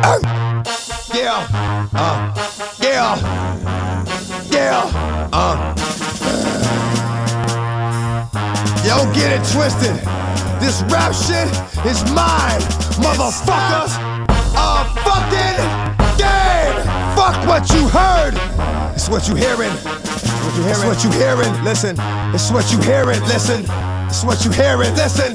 Yeah, yeah, yeah, Yo, get it twisted. This rap shit is mine, motherfuckers. Fucking game. Fuck what you heard. It's what you hearing. It's what you hearing. Listen. It's what you hearing. Listen. It's what you hearing. Listen.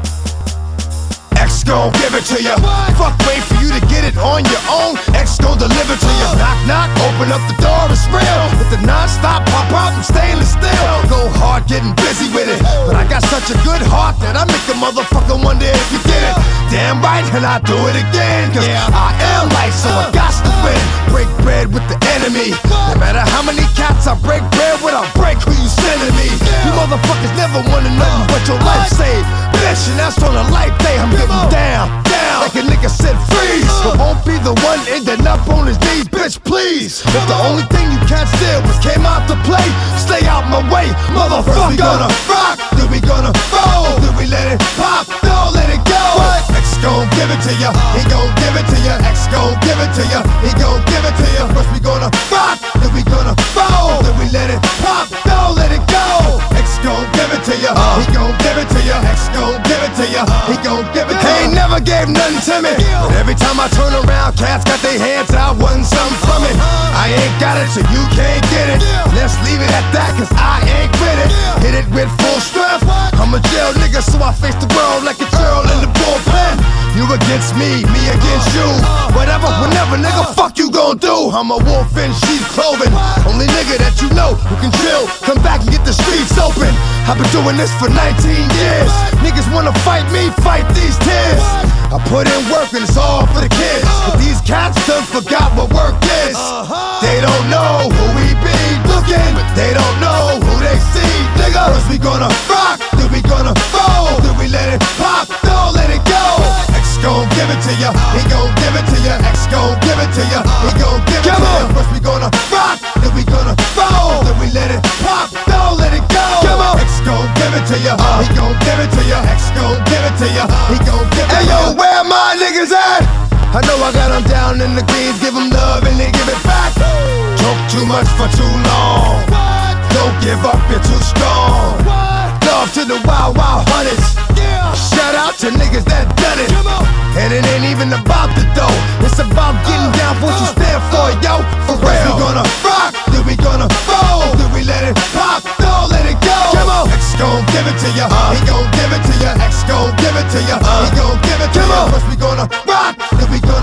X gon' give it to ya. Fuck, wait for you to get it on your own. X gon' deliver to ya. Knock, knock, open up the door, it's real. With the non-stop pop out and stainless steel. Go hard, getting busy with it. But I got such a good heart that I make a motherfucker wonder if you get it. Damn right, and I do it again. Cause I am light, so I got to win. Break bread with the enemy. No matter how many cats I break bread with, I'll break who you sending me. You motherfuckers never wanted nothing but your life saved. Bitch, and that's on a life day. I'm getting down, like a nigga said freeze. But won't be the one ending up on his knees, bitch, please. If the only thing you can't steal was came out to play, stay out my way, motherfucker. First we gonna rock, then we gonna roll, then we let it pop, don't let it go. X gon' give it to ya, he gon' give it to ya. X gon' give it to ya, he gon' give it to ya. First we gonna rock, then we gonna roll, then we let it pop, don't let it go. X gon' give it to ya, he gon' give it to ya. X gon' give it to ya, he gon' give it to ya. He ain't never gave nothing to me, but every time I turn around, cats got their hands out, wanting something from it. I ain't got it, so you can't get it. Let's leave it at that, cause I ain't with it. Hit it with full strength. I'm a jail nigga, so I face the world like a girl in the bullpen. You against me against you. Whatever, whenever, nigga, fuck you gon' do. I'm a wolf in sheep's clothing. Only nigga that you know who can chill. Come back and get the streets open. I've been doing this for 19 years. Niggas wanna fight me, fight these tears. I put in work and it's all for the kids. But these cats done forgot what work is. They don't know who we be looking, but they don't know who they see, nigga. First we gonna rock, then we gonna roll, then we let it pop, don't let it go. X gon' give it to ya, he gon' give it to ya. X gon' give it to ya, he gon' give it to ya. First we gonna rock, then we gonna roll, then we let it pop, don't let it go. X gon' give it to ya, he gon' give it to ya. X gon' give it to ya, he gon' give it to ya. Hey yo, where my niggas at? I know I got them down in the greens, give them love and they give it back. Talk too much for too long. Don't give up, you're too strong. Love to the wild, wild hunters. Shout out to niggas that done it. And it ain't even about the dough. It's about getting down for what you stand for, yo. For real. We gonna rock, then we gonna roll, then we let it pop, don't let it go. X gon' give it to ya, he gon' give it to ya. X gon' give it to ya, he gon' give it to ya. First we gonna rock, then we gonna